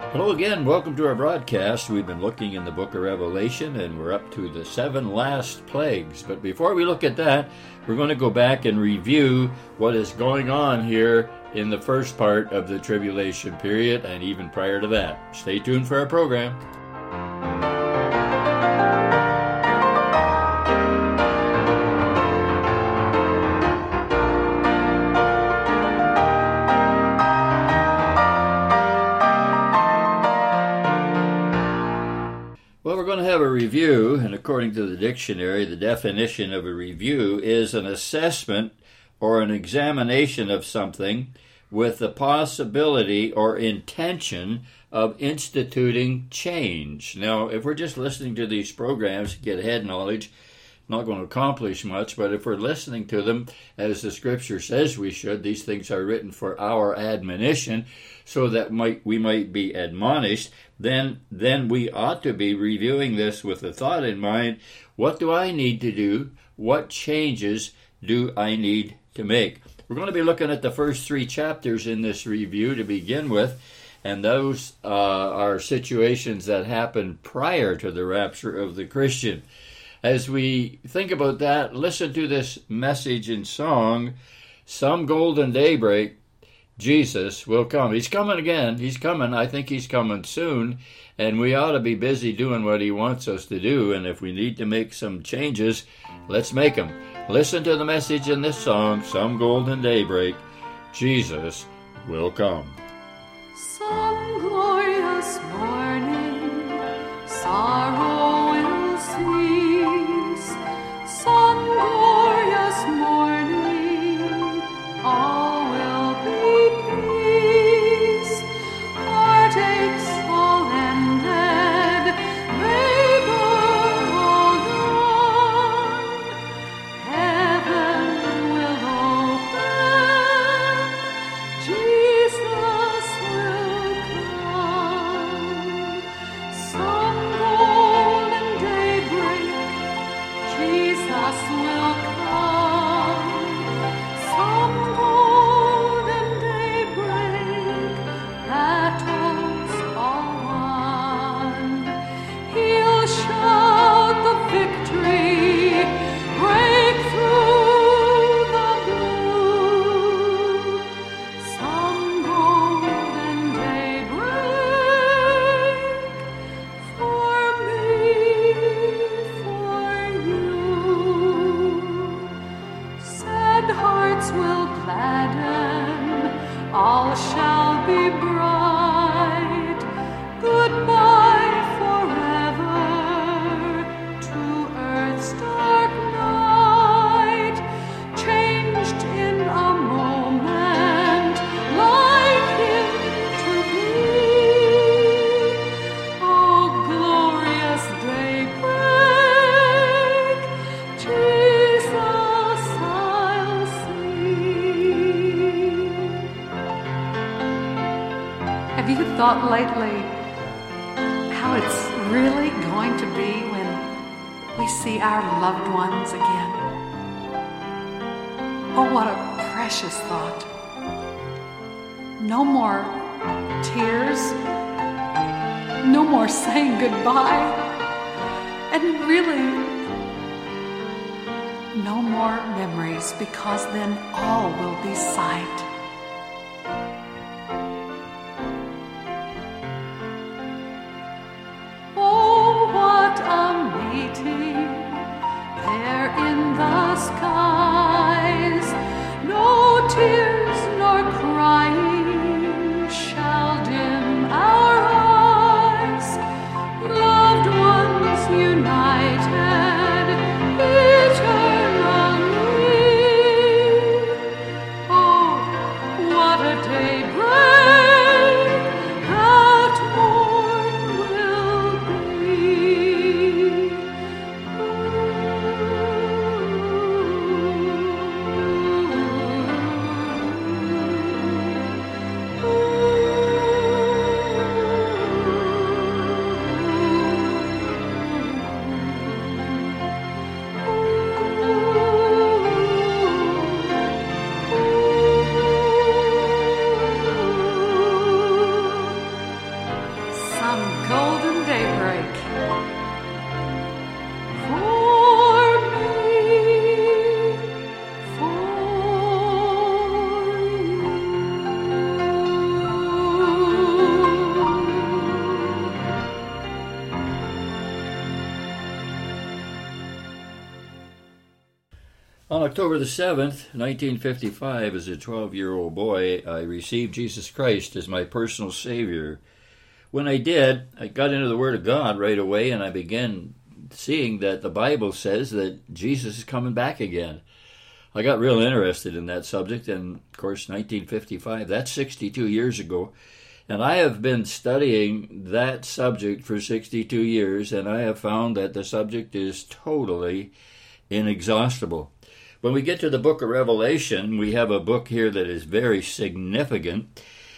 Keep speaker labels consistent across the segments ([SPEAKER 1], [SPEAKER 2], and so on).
[SPEAKER 1] Hello again, welcome to our broadcast. We've been looking in the book of Revelation and we're up to the 7 last plagues. But before we look at that, we're going to go back and review what is going on here in the first part of the tribulation period and even prior to that. Stay tuned for our program. Have a review, and according to the dictionary, the definition of a review is an assessment or an examination of something with the possibility or intention of instituting change. Now, if we're just listening to these programs to get head knowledge, not going to accomplish much, but if we're listening to them as the scripture says we should, these things are written for our admonition so that we might be admonished, then we ought to be reviewing this with the thought in mind, what do I need to do? What changes do I need to make? We're going to be looking at the first 3 chapters in this review to begin with, and those are situations that happened prior to the rapture of the Christian. As we think about that, listen to this message in song, Some Golden Daybreak, Jesus will come. He's coming again. He's coming. I think he's coming soon, and we ought to be busy doing what he wants us to do, and if we need to make some changes, let's make them. Listen to the message in this song, Some Golden Daybreak, Jesus will come.
[SPEAKER 2] Some glorious morning, sorrow will cease. Some glorious morning, all will be peace. Heartaches all ended, labor all done. Heaven will open, Jesus will come. Some golden daybreak, Jesus will come. Some golden daybreak, battles all won. He'll shout the victory, break through the blue. Some golden daybreak for me, for you. Sad hearts will gladden, all shall be bright. Goodbye forever to earth's dark night. Changed in a moment, life into be. Oh, glorious daybreak, Jesus I'll see. Have you thought lately how it's really going to be when we see our loved ones again? Oh, what a precious thought. No more tears, no more saying goodbye, and really no more memories, because then all will be sight. Oh, what a meeting there in the skies. No tears nor crying shall dim our eyes. Loved ones united eternally. Oh,
[SPEAKER 1] October the 7th, 1955, as a 12-year-old boy, I received Jesus Christ as my personal Savior. When I did, I got into the Word of God right away, and I began seeing that the Bible says that Jesus is coming back again. I got real interested in that subject, and of course, 1955, that's 62 years ago. And I have been studying that subject for 62 years, and I have found that the subject is totally inexhaustible. When we get to the book of Revelation, we have a book here that is very significant.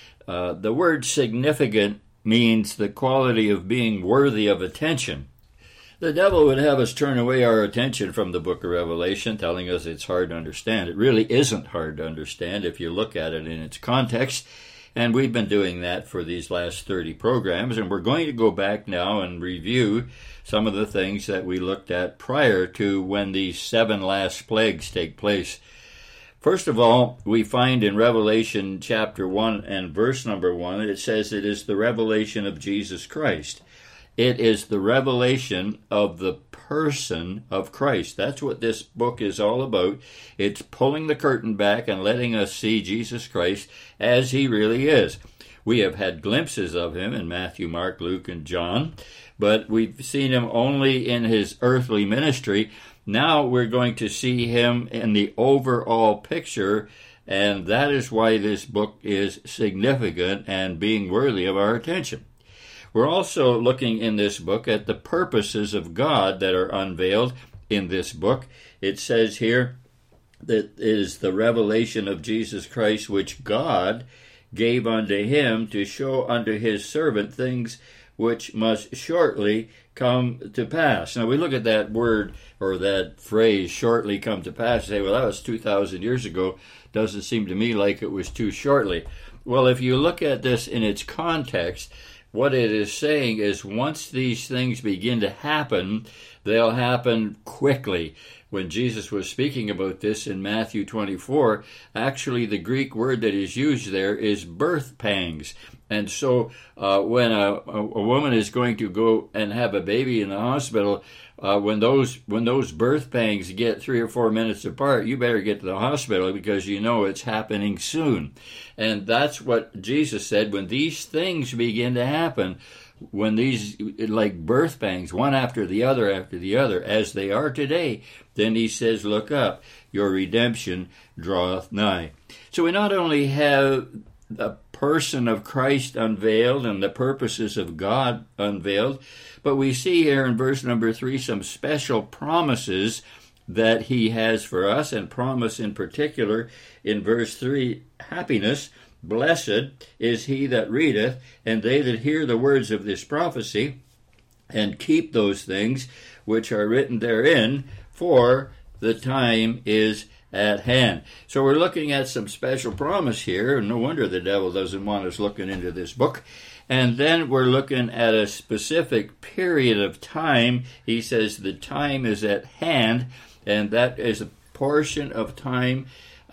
[SPEAKER 1] The word significant means the quality of being worthy of attention. The devil would have us turn away our attention from the book of Revelation, telling us it's hard to understand. It really isn't hard to understand if you look at it in its context, and we've been doing that for these last 30 programs, and we're going to go back now and review some of the things that we looked at prior to when these 7 last plagues take place. First of all, we find in Revelation chapter 1 and verse number 1, it says it is the revelation of Jesus Christ. It is the revelation of the person of Christ. That's what this book is all about. It's pulling the curtain back and letting us see Jesus Christ as he really is. We have had glimpses of him in Matthew, Mark, Luke, and John, but we've seen him only in his earthly ministry. Now we're going to see him in the overall picture, and that is why this book is significant and being worthy of our attention. We're also looking in this book at the purposes of God that are unveiled in this book. It says here that it is the revelation of Jesus Christ which God gave unto him to show unto his servant things which must shortly come to pass. Now we look at that word or that phrase, shortly come to pass, and say, well, that was 2,000 years ago. Doesn't seem to me like it was too shortly. Well, if you look at this in its context, what it is saying is once these things begin to happen, they'll happen quickly. When Jesus was speaking about this in Matthew 24, actually the Greek word that is used there is birth pangs. And so when a woman is going to go and have a baby in the hospital, when those birth pangs get 3 or 4 minutes apart, you better get to the hospital because you know it's happening soon. And that's what Jesus said. When these things begin to happen, when these, like birth pangs, one after the other, as they are today, then he says, look up, your redemption draweth nigh. So we not only have the person of Christ unveiled and the purposes of God unveiled, but we see here in verse number 3 some special promises that he has for us, and promise in particular in verse 3, happiness. Blessed is he that readeth, and they that hear the words of this prophecy, and keep those things which are written therein, for the time is at hand. So we're looking at some special promise here, and no wonder the devil doesn't want us looking into this book. And then we're looking at a specific period of time. He says the time is at hand, and that is a portion of time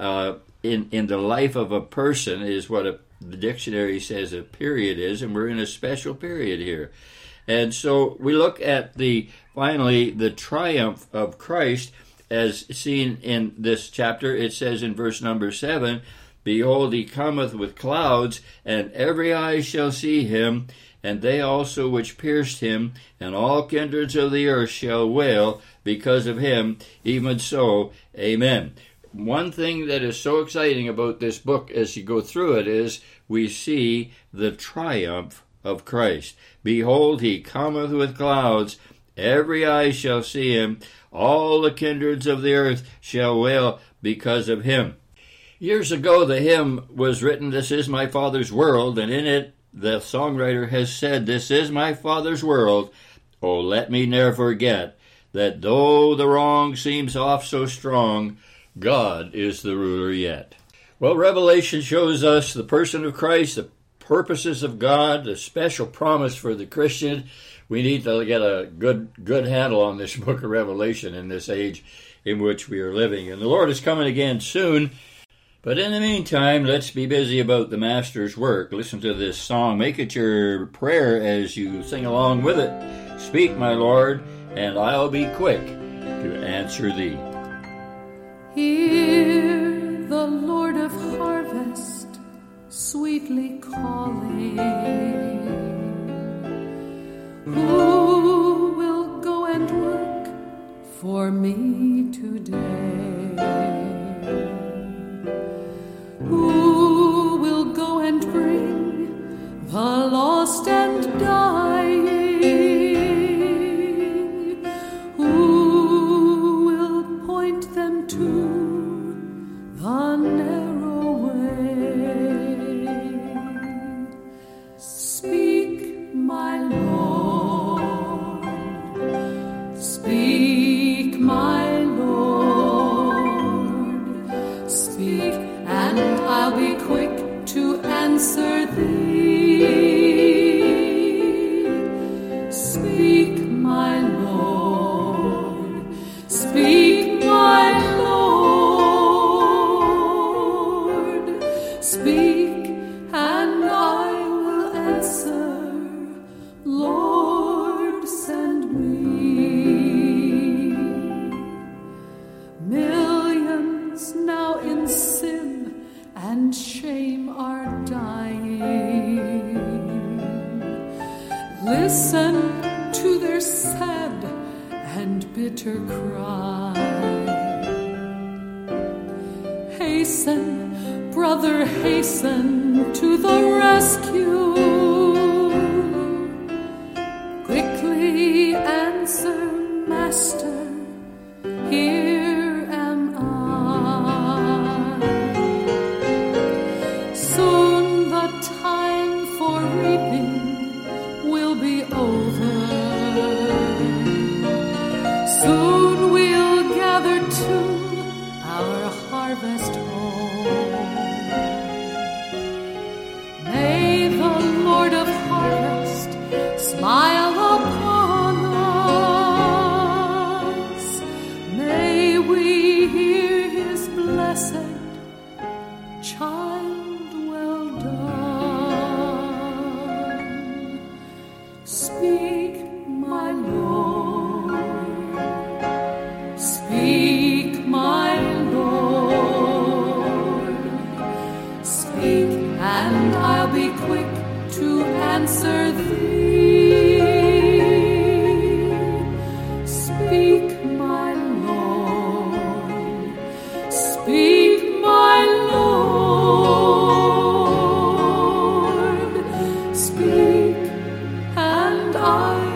[SPEAKER 1] in the life of a person is what the dictionary says a period is, and we're in a special period here. And so we look at finally the triumph of Christ as seen in this chapter. It says in verse number 7, behold, he cometh with clouds, and every eye shall see him, and they also which pierced him, and all kindreds of the earth shall wail because of him. Even so, amen. One thing that is so exciting about this book as you go through it is we see the triumph of Christ. Behold, he cometh with clouds, every eye shall see him, all the kindreds of the earth shall wail because of him. Years ago, the hymn was written, This is my Father's world, and in it the songwriter has said, This is my Father's world, oh, let me ne'er forget, that though the wrong seems oft so strong, God is the ruler yet. Well, Revelation shows us the person of Christ, the purposes of God, the special promise for the Christian. We need to get a good handle on this book of Revelation in this age in which we are living. And the Lord is coming again soon. But in the meantime, let's be busy about the Master's work. Listen to this song. Make it your prayer as you sing along with it. Speak, my Lord, and I'll be quick to answer thee.
[SPEAKER 2] Hear the Lord of harvest sweetly calling. Who will go and work for me today? Who will go and bring the lost and dying? Who will point them to the narrow way? Speak, my Lord, speak, my Lord, speak, and I'll be quick to answer thee. Speak, my Lord, speak, my Lord, speak, and I will answer, Lord, send me. Millions now in sin and shame are dying. Listen to their sad and bitter cry. Hasten, brother, hasten to the rescue. Quickly answer, Master, here am I. Soon the time for reaping will be over. Soon we'll gather to our harvest home. May the Lord of harvest smile upon us. May we hear his blessed, child, well done. Speak, my Lord, speak, my Lord, speak, and I'll be quick to answer thee. Speak, my Lord, speak, my Lord, speak, and I